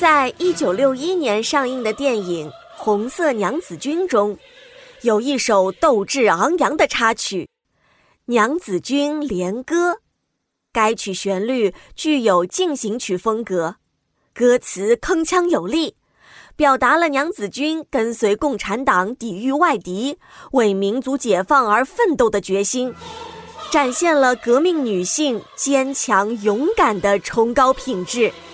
在1961年上映的电影《红色娘子军》中，有一首斗志昂扬的插曲《娘子军连歌》。该曲旋律具有进行曲风格，歌词铿锵有力，表达了娘子军跟随共产党抵御外敌，为民族解放而奋斗的决心，展现了革命女性坚强勇敢的崇高品质。